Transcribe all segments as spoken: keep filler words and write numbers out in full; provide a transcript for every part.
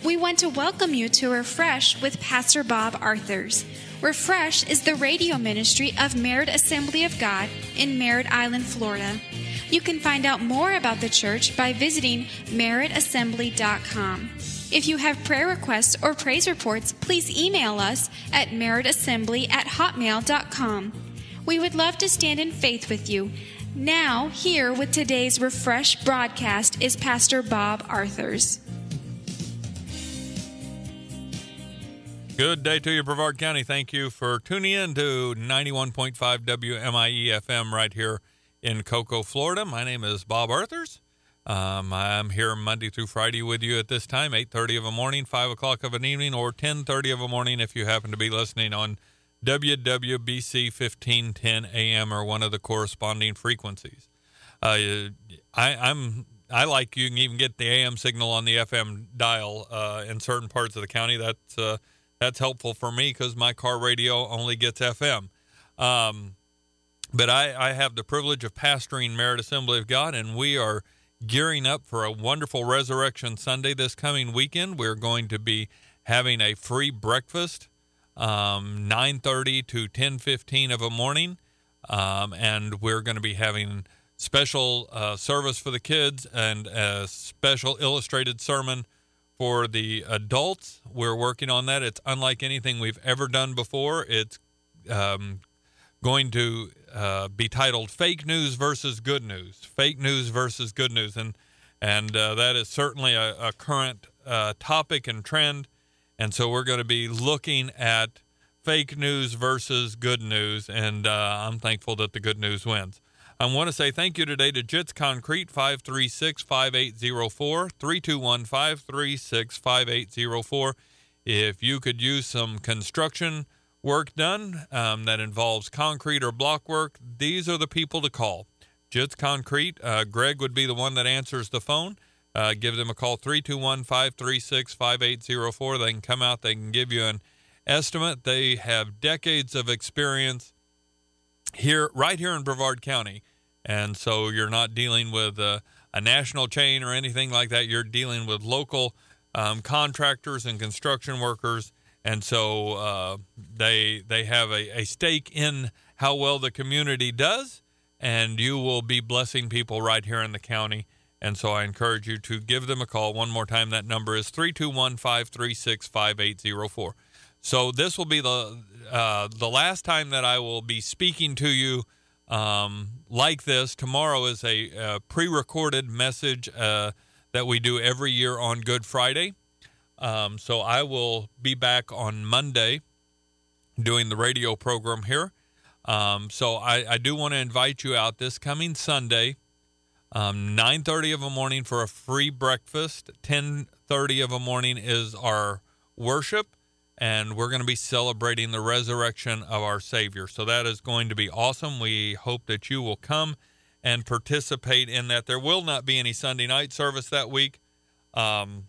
We want to welcome you to Refresh with Pastor Bob Arthurs. Refresh is the radio ministry of Merritt Assembly of God in Merritt Island, Florida. You can find out more about the church by visiting merritt assembly dot com. If you have prayer requests or praise reports, please email us at merritt assembly at hotmail dot com. We would love to stand in faith with you. Now, here with today's Refresh broadcast is Pastor Bob Arthurs. Good day to you, Brevard County. Thank you for tuning in to ninety-one point five W M I E F M right here in Cocoa, Florida. My name is Bob Arthurs. Um, I'm here Monday through Friday with you at this time, eight thirty of a morning, five o'clock of an evening, or ten thirty of a morning if you happen to be listening on W W B C fifteen ten A M or one of the corresponding frequencies. Uh, I, I'm I like you can even get the A M signal on the F M dial uh, in certain parts of the county. That's uh, That's helpful for me because my car radio only gets F M. Um, but I, I have the privilege of pastoring Merritt Assembly of God, and we are gearing up for a wonderful Resurrection Sunday this coming weekend. We're going to be having a free breakfast, um, nine thirty to ten fifteen of a morning, um, and we're going to be having special uh, service for the kids and a special illustrated sermon for the adults. We're working on that. It's unlike anything we've ever done before. It's um, going to uh, be titled Fake News versus Good News. Fake News versus Good News. And and uh, that is certainly a, a current uh, topic and trend. And so we're going to be looking at fake news versus good news. And uh, I'm thankful that the good news wins. I want to say thank you today to Jits Concrete, five three six, five eight zero four, three two one, five three six, five eight zero four. If you could use some construction work done um, that involves concrete or block work, these are the people to call. Jits Concrete, uh, Greg would be the one that answers the phone. Uh, give them a call, three two one, five three six, five eight zero four. They can come out. They can give you an estimate. They have decades of experience here, right here in Brevard County. And so you're not dealing with a, a national chain or anything like that. You're dealing with local um, contractors and construction workers. And so uh, they they have a, a stake in how well the community does. And you will be blessing people right here in the county. And so I encourage you to give them a call. One more time, that number is three two one, five three six, five eight zero four. So this will be the uh, the last time that I will be speaking to you um, like this. Tomorrow is a, a pre-recorded message uh, that we do every year on Good Friday. Um, so I will be back on Monday doing the radio program here. Um, so I, I do want to invite you out this coming Sunday, um, nine thirty of a morning for a free breakfast. ten thirty of a morning is our worship. And we're going to be celebrating the resurrection of our Savior. So that is going to be awesome. We hope that you will come and participate in that. There will not be any Sunday night service that week um,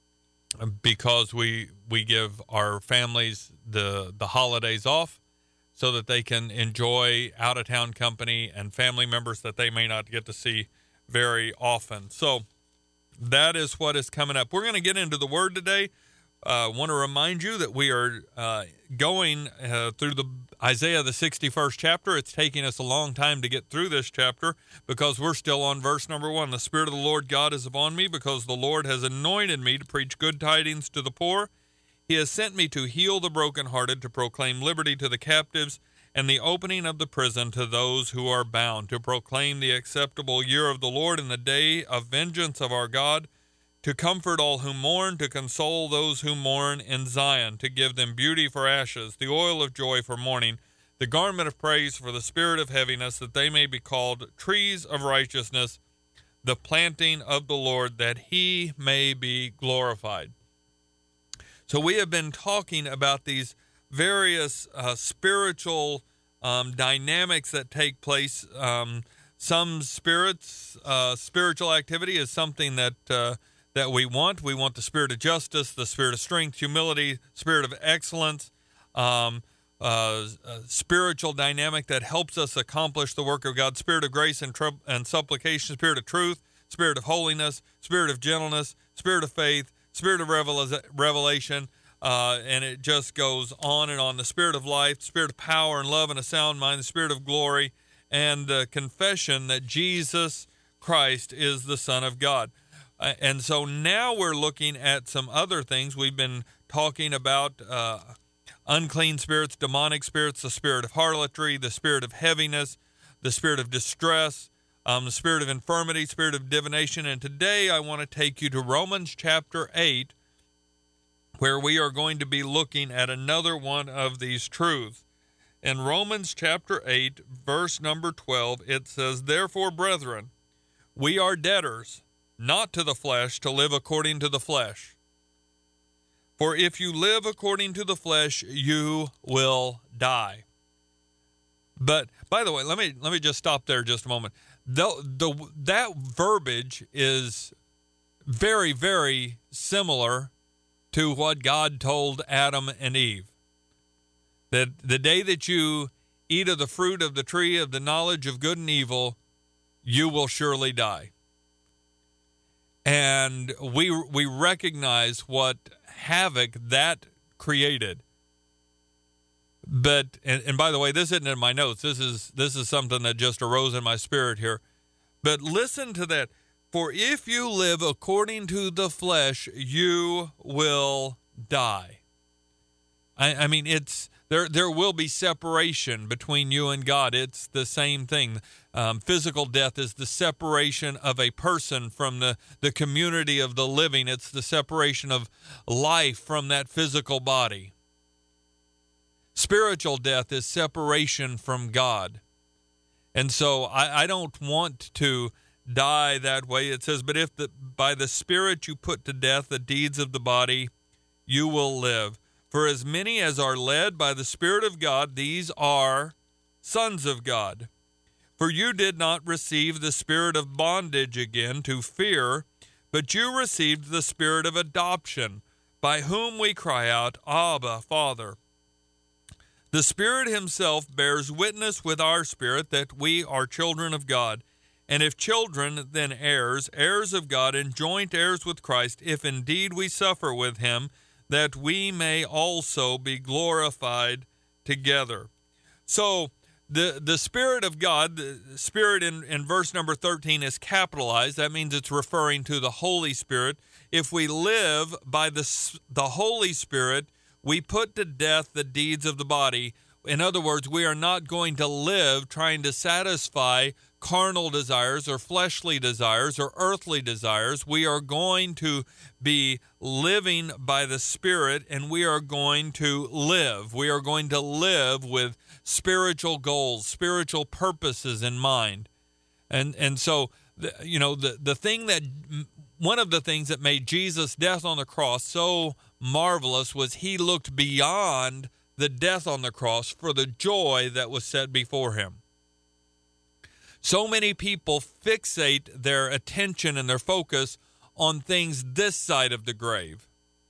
because we we give our families the, the holidays off so that they can enjoy out-of-town company and family members that they may not get to see very often. So that is what is coming up. We're going to get into the Word today. I uh, want to remind you that we are uh, going uh, through the Isaiah, the sixty-first chapter. It's taking us a long time to get through this chapter because we're still on verse number one. The Spirit of the Lord God is upon me because the Lord has anointed me to preach good tidings to the poor. He has sent me to heal the brokenhearted, to proclaim liberty to the captives, and the opening of the prison to those who are bound, to proclaim the acceptable year of the Lord and the day of vengeance of our God, to comfort all who mourn, to console those who mourn in Zion, to give them beauty for ashes, the oil of joy for mourning, the garment of praise for the spirit of heaviness, that they may be called trees of righteousness, the planting of the Lord, that he may be glorified. So we have been talking about these various uh, spiritual um, dynamics that take place. Um, some spirits, uh, spiritual activity is something that uh, that we want. We want the spirit of justice, the spirit of strength, humility, spirit of excellence, um, uh, uh, spiritual dynamic that helps us accomplish the work of God, spirit of grace and, tr- and supplication, spirit of truth, spirit of holiness, spirit of gentleness, spirit of faith, Spirit of revel- revelation, uh, and it just goes on and on. The Spirit of life, Spirit of power and love and a sound mind, the Spirit of glory, and the confession that Jesus Christ is the Son of God. Uh, and so now we're looking at some other things. We've been talking about uh, unclean spirits, demonic spirits, the spirit of harlotry, the spirit of heaviness, the spirit of distress, um, the spirit of infirmity, spirit of divination. And today I want to take you to Romans chapter eight, where we are going to be looking at another one of these truths. In Romans chapter eight, verse number twelve, it says, "Therefore, brethren, we are debtors, not to the flesh, to live according to the flesh. For if you live according to the flesh, you will die." But by the way, let me let me just stop there just a moment. The, the that verbiage is very, very similar to what God told Adam and Eve. That the day that you eat of the fruit of the tree of the knowledge of good and evil, you will surely die. And we we recognize what havoc that created. But and, and by the way, this isn't in my notes. This is this is something that just arose in my spirit here. But listen to that. For if you live according to the flesh, you will die. I, I mean, it's there. There will be separation between you and God. It's the same thing. Um, physical death is the separation of a person from the, the community of the living. It's the separation of life from that physical body. Spiritual death is separation from God. And so I, I don't want to die that way. It says, but if the, by the Spirit you put to death the deeds of the body, you will live. For as many as are led by the Spirit of God, these are sons of God. For you did not receive the spirit of bondage again to fear, but you received the spirit of adoption, by whom we cry out, Abba, Father. The Spirit himself bears witness with our spirit that we are children of God. And if children, then heirs, heirs of God, and joint heirs with Christ, if indeed we suffer with him, that we may also be glorified together. So, The the Spirit of God, the Spirit in, in verse number thirteen is capitalized. That means it's referring to the Holy Spirit. If we live by the, the Holy Spirit, we put to death the deeds of the body. In other words, we are not going to live trying to satisfy carnal desires or fleshly desires or earthly desires. We are going to be living by the Spirit, and we are going to live. We are going to live with spiritual goals, spiritual purposes in mind. And and so, the, you know, the, the thing that, one of the things that made Jesus' death on the cross so marvelous was he looked beyond the death on the cross for the joy that was set before him. So many people fixate their attention and their focus on things this side of the grave.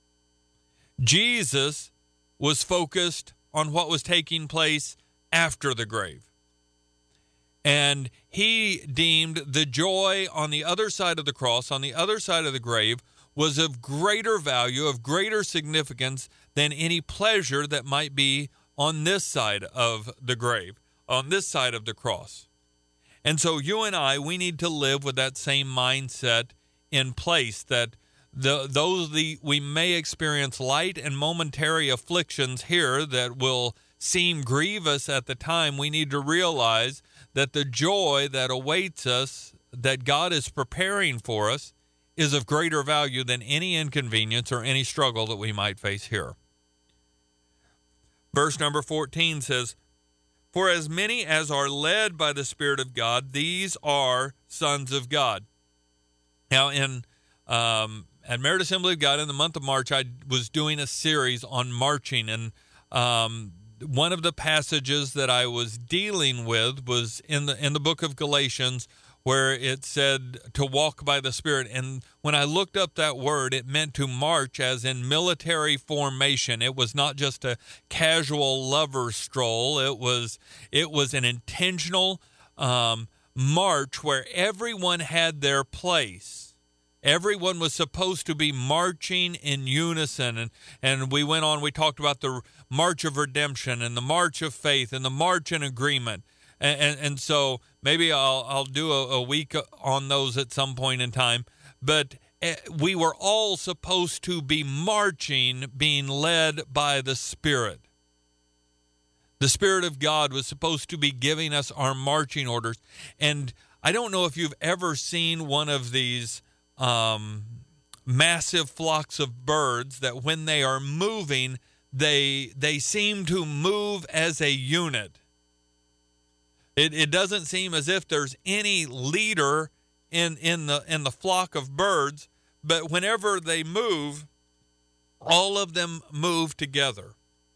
Jesus was focused on what was taking place after the grave. And he deemed the joy on the other side of the cross, on the other side of the grave, was of greater value, of greater significance than any pleasure that might be on this side of the grave, on this side of the cross. And so you and I, we need to live with that same mindset in place, that the, those the we may experience light and momentary afflictions here that will seem grievous at the time. We need to realize that the joy that awaits us, that God is preparing for us, is of greater value than any inconvenience or any struggle that we might face here. Verse number fourteen says, "For as many as are led by the Spirit of God, these are sons of God." Now, in um, at Merit Assembly of God in the month of March, I was doing a series on marching, and um, one of the passages that I was dealing with was in the in the book of Galatians, where it said to walk by the Spirit. And when I looked up that word, it meant to march as in military formation. It was not just a casual lover stroll. It was it was an intentional um, march where everyone had their place. Everyone was supposed to be marching in unison. And, and we went on, we talked about the march of redemption and the march of faith and the march in agreement. And, and, and so maybe I'll, I'll do a, a week on those at some point in time. But we were all supposed to be marching, being led by the Spirit. The Spirit of God was supposed to be giving us our marching orders. And I don't know if you've ever seen one of these um, massive flocks of birds that when they are moving, they they seem to move as a unit. It it doesn't seem as if there's any leader in in the in the flock of birds, but whenever they move, all of them move together.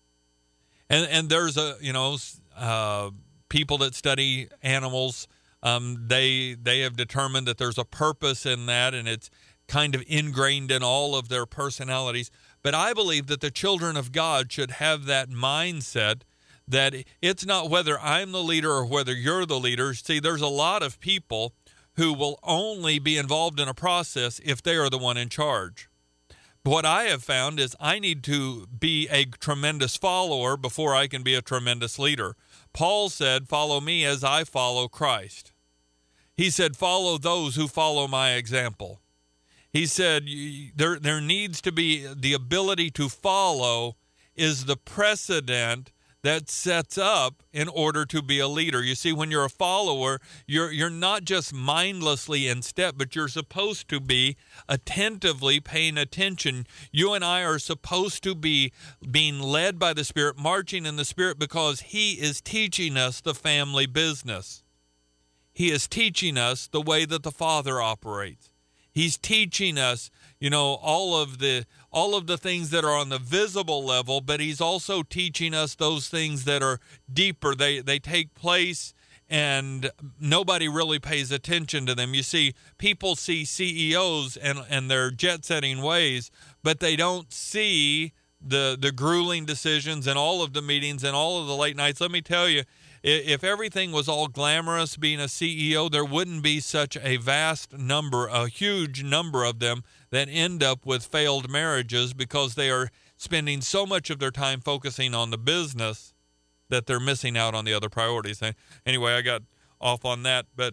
And and there's a you know uh, people that study animals. Um, they they have determined that there's a purpose in that, and it's kind of ingrained in all of their personalities. But I believe that the children of God should have that mindset that it's not whether I'm the leader or whether you're the leader. See, there's a lot of people who will only be involved in a process if they are the one in charge. But what I have found is I need to be a tremendous follower before I can be a tremendous leader. Paul said, follow me as I follow Christ. He said, follow those who follow my example. He said, there, there needs to be the ability to follow is the precedent that sets up in order to be a leader. You see, when you're a follower, you're you're not just mindlessly in step, but you're supposed to be attentively paying attention. You and I are supposed to be being led by the Spirit, marching in the Spirit, because He is teaching us the family business. He is teaching us the way that the Father operates. He's teaching us, you know, all of the all of the things that are on the visible level, but He's also teaching us those things that are deeper. They they take place and nobody really pays attention to them. You see, people see C E Os and, and their jet-setting ways, but they don't see the the grueling decisions and all of the meetings and all of the late nights. Let me tell you, if everything was all glamorous being a C E O, there wouldn't be such a vast number, a huge number of them that end up with failed marriages because they are spending so much of their time focusing on the business that they're missing out on the other priorities. Anyway, I got off on that. But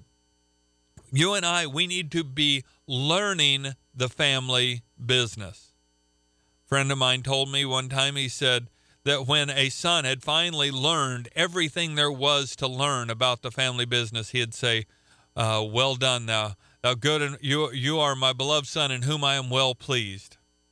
you and I, we need to be learning the family business. A friend of mine told me one time, he said, that when a son had finally learned everything there was to learn about the family business, he'd say, uh, well done, thou, thou good, and you, you are my beloved son in whom I am well pleased.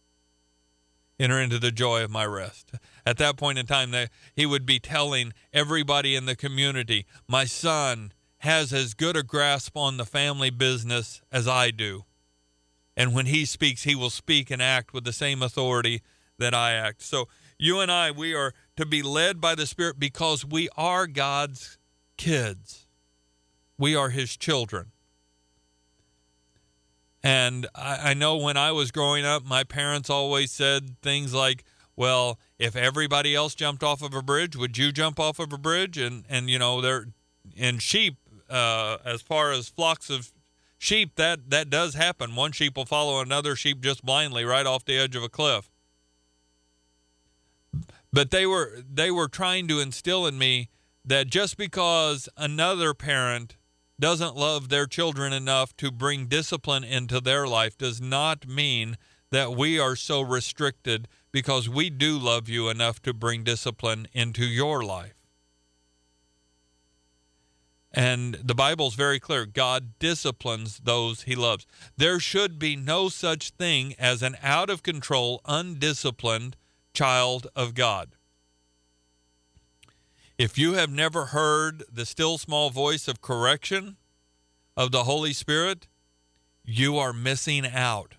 Enter into the joy of my rest. At that point in time, they, he would be telling everybody in the community, my son has as good a grasp on the family business as I do. And when he speaks, he will speak and act with the same authority that I act. So you and I, we are to be led by the Spirit because we are God's kids. We are His children. And I, I know when I was growing up, my parents always said things like, well, if everybody else jumped off of a bridge, would you jump off of a bridge? And, and you know, they're in sheep, uh, as far as flocks of sheep, that, that does happen. One sheep will follow another sheep just blindly right off the edge of a cliff. But they were they were trying to instill in me that just because another parent doesn't love their children enough to bring discipline into their life does not mean that we are so restricted, because we do love you enough to bring discipline into your life. And the Bible's very clear. God disciplines those He loves. There should be no such thing as an out-of-control, undisciplined child of God. If you have never heard the still small voice of correction of the Holy Spirit, you are missing out.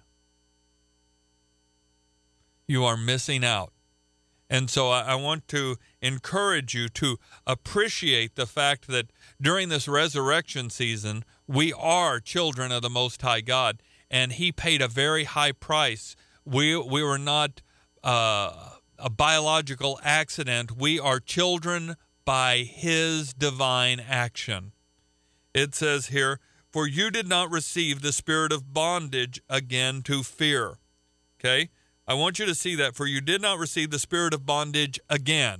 You are missing out. And so I, I want to encourage you to appreciate the fact that during this resurrection season, we are children of the Most High God, and He paid a very high price. We we were not uh, a biological accident. We are children by His divine action. It says here, for you did not receive the spirit of bondage again to fear. Okay? I want you to see that. For you did not receive the spirit of bondage again.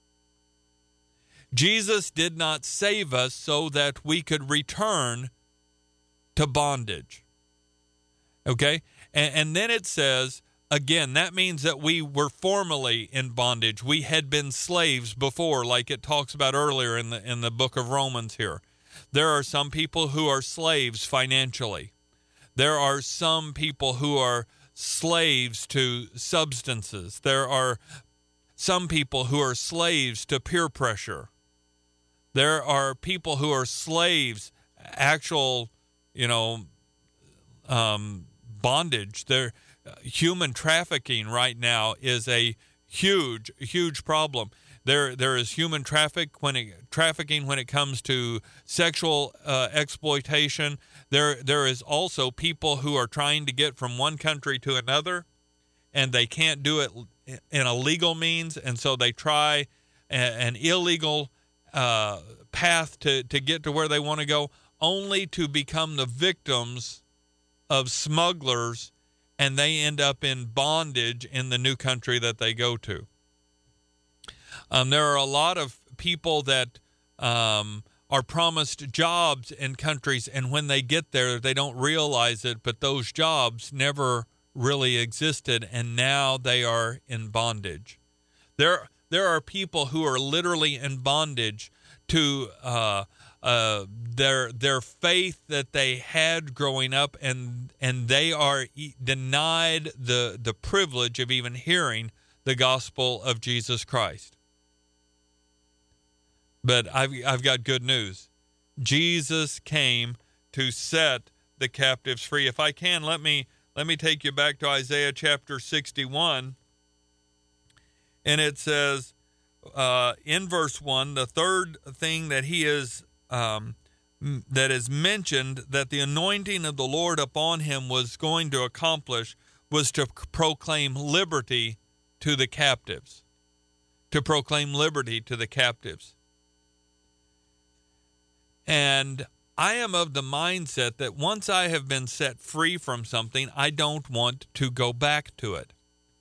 Jesus did not save us so that we could return to bondage. Okay? And, and then it says, again, that means that we were formerly in bondage. We had been slaves before, like it talks about earlier in the in the book of Romans here. There are some people who are slaves financially. There are some people who are slaves to substances. There are some people who are slaves to peer pressure. There are people who are slaves, actual, you know, um, bondage. There, human trafficking right now is a huge, huge problem. There, there is human traffic when it, trafficking when it comes to sexual uh, exploitation. There, there is also people who are trying to get from one country to another, and they can't do it in a legal means, and so they try a, an illegal uh, path to, to get to where they want to go, only to become the victims of smugglers, and they end up in bondage in the new country that they go to. Um, there are a lot of people that um, are promised jobs in countries, and when they get there, they don't realize it, but those jobs never really existed, and now they are in bondage. There, there are people who are literally in bondage to uh, uh, their their faith that they had growing up, and and they are e- denied the the privilege of even hearing the gospel of Jesus Christ. But I've I've got good news. Jesus came to set the captives free. If I can, let me let me take you back to Isaiah chapter sixty-one. And it says uh, in verse one, the third thing that he is um, that is mentioned that the anointing of the Lord upon him was going to accomplish was to proclaim liberty to the captives. To proclaim liberty to the captives. And I am of the mindset that once I have been set free from something, I don't want to go back to it.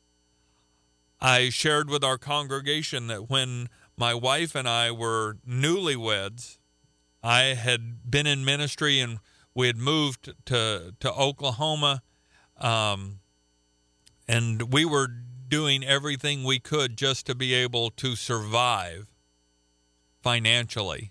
I shared with our congregation that when my wife and I were newlyweds, I had been in ministry and we had moved to, to Oklahoma, um, and we were doing everything we could just to be able to survive financially.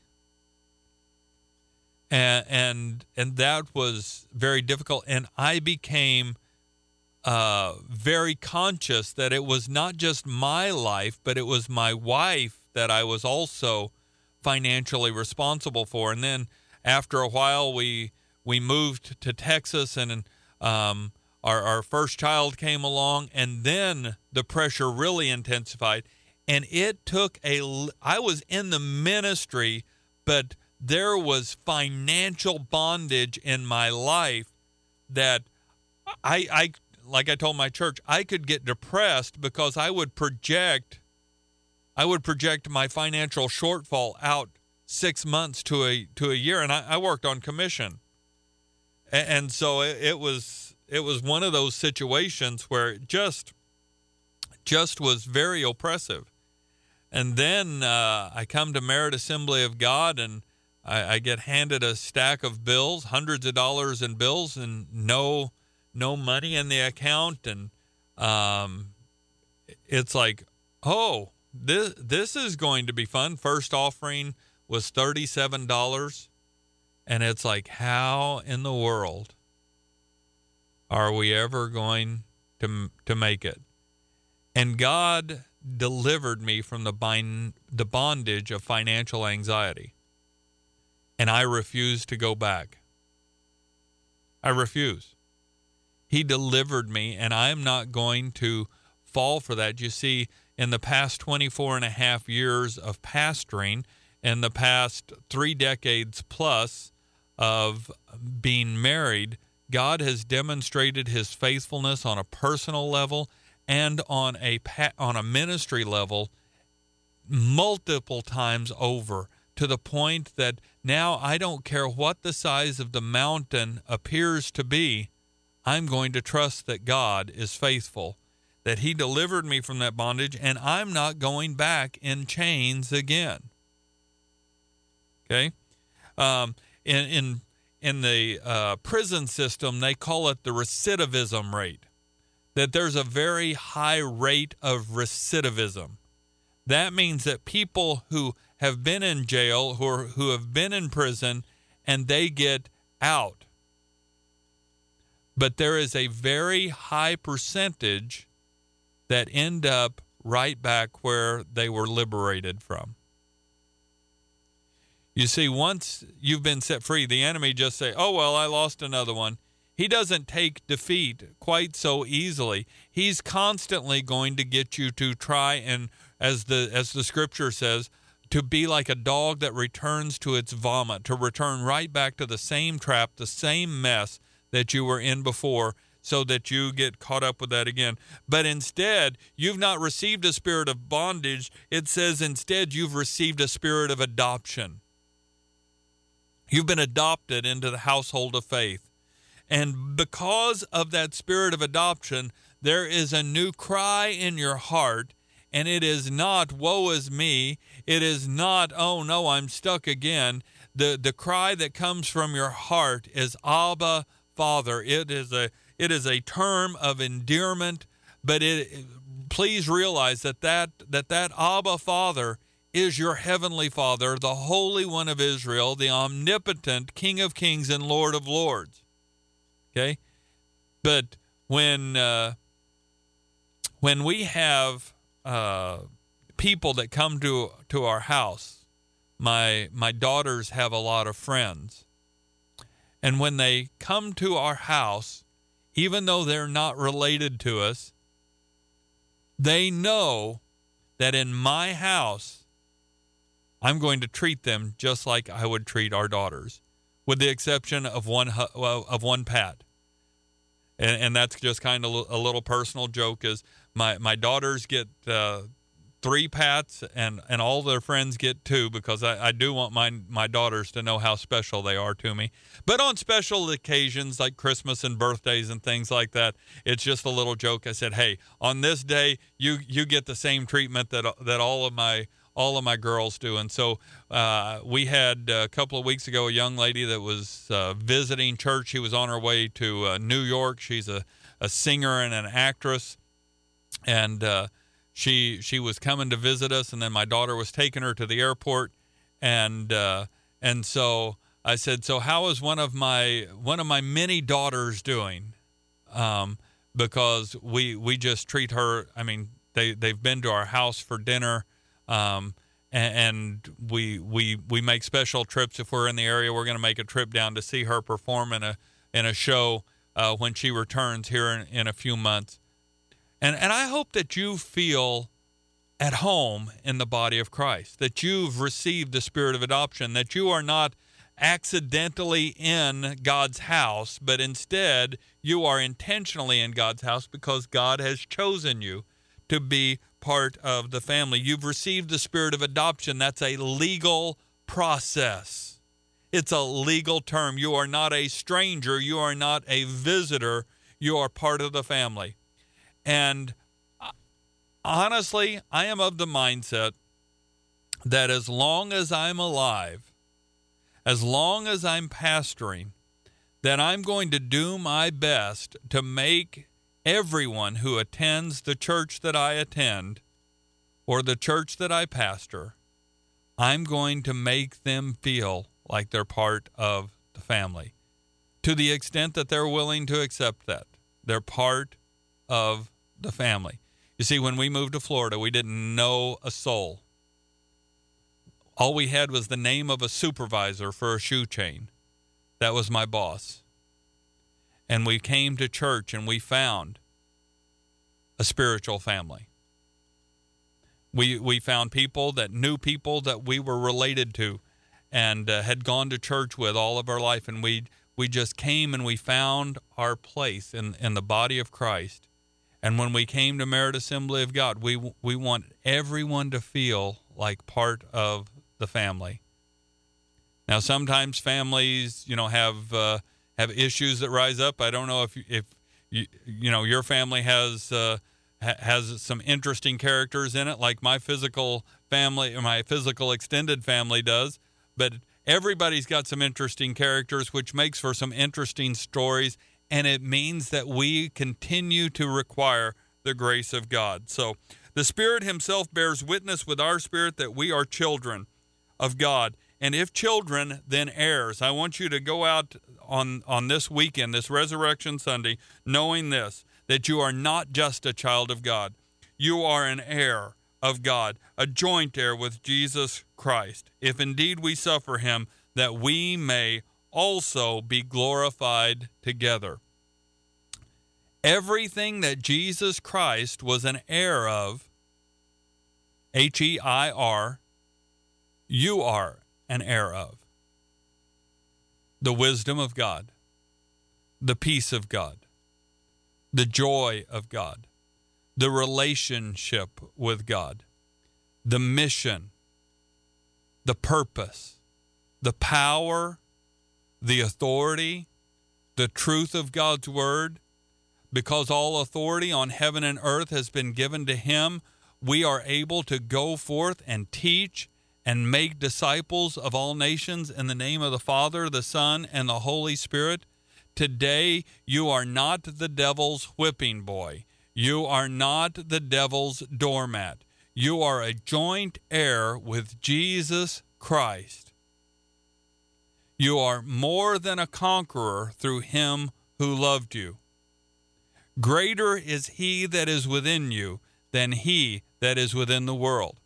And, and and that was very difficult. And I became uh, very conscious that it was not just my life, but it was my wife that I was also financially responsible for. And then after a while, we we moved to Texas, and um, our, our first child came along, and then the pressure really intensified. And it took a, I was in the ministry, but there was financial bondage in my life that I, I, like I told my church, I could get depressed because I would project, I would project my financial shortfall out six months to a to a year, and I, I worked on commission, and, and so it, it was it was one of those situations where it just just was very oppressive. And then uh, I come to Merit Assembly of God, and I, I get handed a stack of bills, hundreds of dollars in bills, and no no money in the account. And um, it's like, oh, this this is going to be fun. First offering was thirty-seven dollars. And it's like, how in the world are we ever going to to make it? And God delivered me from the bind, the bondage of financial anxiety. And I refuse to go back. I refuse. He delivered me, and I'm not going to fall for that. You see, in the past twenty-four and a half years of pastoring, in the past three decades plus of being married, God has demonstrated his faithfulness on a personal level and on a on a ministry level multiple times over. to the point that now I don't care what the size of the mountain appears to be. I'm going to trust that God is faithful, that he delivered me from that bondage, and I'm not going back in chains again. Okay? Um, in, in, in the uh, prison system, they call it the recidivism rate, that there's a very high rate of recidivism. That means that people who have been in jail, who, are, who have been in prison, and they get out. But there is a very high percentage that end up right back where they were liberated from. You see, once you've been set free, the enemy just say, oh, well, I lost another one. He doesn't take defeat quite so easily. He's constantly going to get you to try and, as the as the scripture says, to be like a dog that returns to its vomit, to return right back to the same trap, the same mess that you were in before, so that you get caught up with that again. But instead, you've not received a spirit of bondage. It says instead you've received a spirit of adoption. You've been adopted into the household of faith. And because of that spirit of adoption, there is a new cry in your heart, and it is not, woe is me. It is not, oh no, I'm stuck again. The the cry that comes from your heart is Abba, Father. It is a it is a term of endearment, but it please realize that that that, that Abba, Father, is your heavenly Father, the Holy One of Israel, the omnipotent King of Kings and Lord of Lords. Okay, but when uh, when we have uh, people that come to to our house, my my daughters have a lot of friends, and when they come to our house, even though they're not related to us, they know that in my house, I'm going to treat them just like I would treat our daughters, with the exception of one of one pat. And, and that's just kind of a little personal joke, is my, my daughters get uh, three pats and, and all their friends get two, because I, I do want my, my daughters to know how special they are to me. But on special occasions like Christmas and birthdays and things like that, it's just a little joke. I said, hey, on this day, you, you get the same treatment that that all of my all of my girls do. And so uh, we had uh, a couple of weeks ago a young lady that was uh, visiting church. She was on her way to uh, New York. She's a, a singer and an actress, and uh, she she was coming to visit us, and then my daughter was taking her to the airport, and uh, and so I said, so how is one of my one of my many daughters doing? Um, because we we just treat her. I mean, they they've been to our house for dinner. Um, and, and we we we make special trips if we're in the area. We're going to make a trip down to see her perform in a in a show uh, when she returns here in, in a few months. And and I hope that you feel at home in the body of Christ, that you've received the spirit of adoption, that you are not accidentally in God's house, but instead you are intentionally in God's house because God has chosen you to be part of the family. You've received the spirit of adoption. That's a legal process. It's a legal term. You are not a stranger. You are not a visitor. You are part of the family. And honestly, I am of the mindset that as long as I'm alive, as long as I'm pastoring, that I'm going to do my best to make everyone who attends the church that I attend or the church that I pastor, I'm going to make them feel like they're part of the family, to the extent that they're willing to accept that. They're part of the family. You see, when we moved to Florida, we didn't know a soul. All we had was the name of a supervisor for a shoe chain. That was my boss. And we came to church and we found a spiritual family. We we found people that knew people that we were related to and uh, had gone to church with all of our life. And we we just came and we found our place in, in the body of Christ. And when we came to Merit Assembly of God, we we want everyone to feel like part of the family. Now, sometimes families, you know, have uh, have issues that rise up. I don't know if if you, you know your family has uh, ha- has some interesting characters in it, like my physical family or my physical extended family does. But everybody's got some interesting characters, which makes for some interesting stories, and it means that we continue to require the grace of God. So the Spirit himself bears witness with our spirit that we are children of God. And if children, then heirs. I want you to go out on, on this weekend, this Resurrection Sunday, knowing this, that you are not just a child of God. You are an heir of God, a joint heir with Jesus Christ, if indeed we suffer him, that we may also be glorified together. Everything that Jesus Christ was an heir of, H E I R, you are an heir of. The wisdom of God, the peace of God, the joy of God, the relationship with God, the mission, the purpose, the power, the authority, the truth of God's word. Because all authority on heaven and earth has been given to him, we are able to go forth and teach and make disciples of all nations in the name of the Father, the Son, and the Holy Spirit. Today, you are not the devil's whipping boy. You are not the devil's doormat. You are a joint heir with Jesus Christ. You are more than a conqueror through him who loved you. Greater is he that is within you than he that is within the world.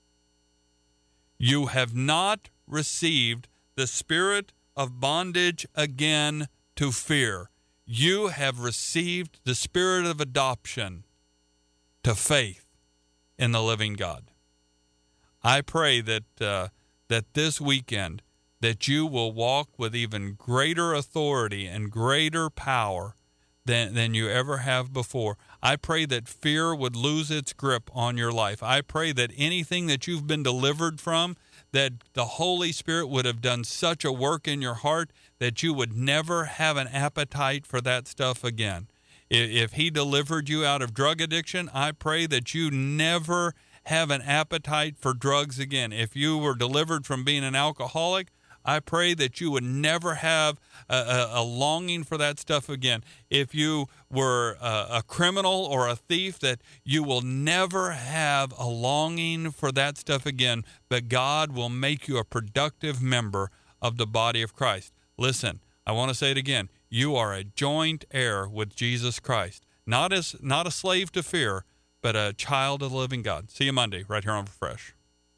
You have not received the spirit of bondage again to fear. You have received the spirit of adoption to faith in the living God. I pray that uh, that this weekend that you will walk with even greater authority and greater power than, than you ever have before. I pray that fear would lose its grip on your life. I pray that anything that you've been delivered from, that the Holy Spirit would have done such a work in your heart that you would never have an appetite for that stuff again. If he delivered you out of drug addiction, I pray that you never have an appetite for drugs again. If you were delivered from being an alcoholic, I pray that you would never have a, a, a longing for that stuff again. If you were a, a criminal or a thief, that you will never have a longing for that stuff again, but God will make you a productive member of the body of Christ. Listen, I want to say it again. You are a joint heir with Jesus Christ. Not as not a slave to fear, but a child of the living God. See you Monday right here on Refresh.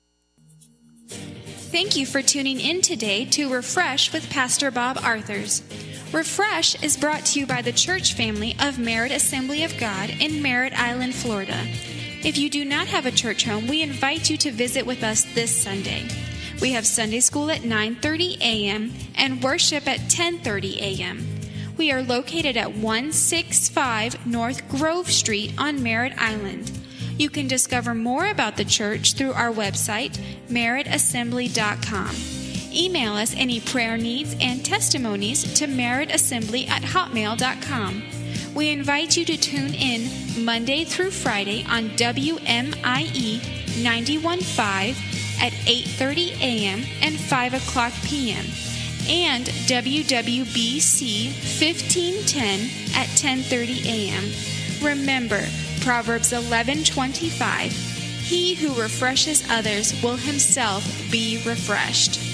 Thank you for tuning in today to Refresh with Pastor Bob Arthurs. Refresh is brought to you by the church family of Merritt Assembly of God in Merritt Island, Florida. If you do not have a church home, we invite you to visit with us this Sunday. We have Sunday school at nine thirty a.m. and worship at ten thirty a.m. We are located at one sixty-five North Grove Street on Merritt Island. You can discover more about the church through our website, merritt assembly dot com. Email us any prayer needs and testimonies to merrittassembly at hotmail dot com. We invite you to tune in Monday through Friday on W M I E ninety-one point five at eight thirty a.m. and five o'clock p.m. and W W B C fifteen ten at ten thirty a.m. Remember, Proverbs eleven twenty-five, he who refreshes others will himself be refreshed.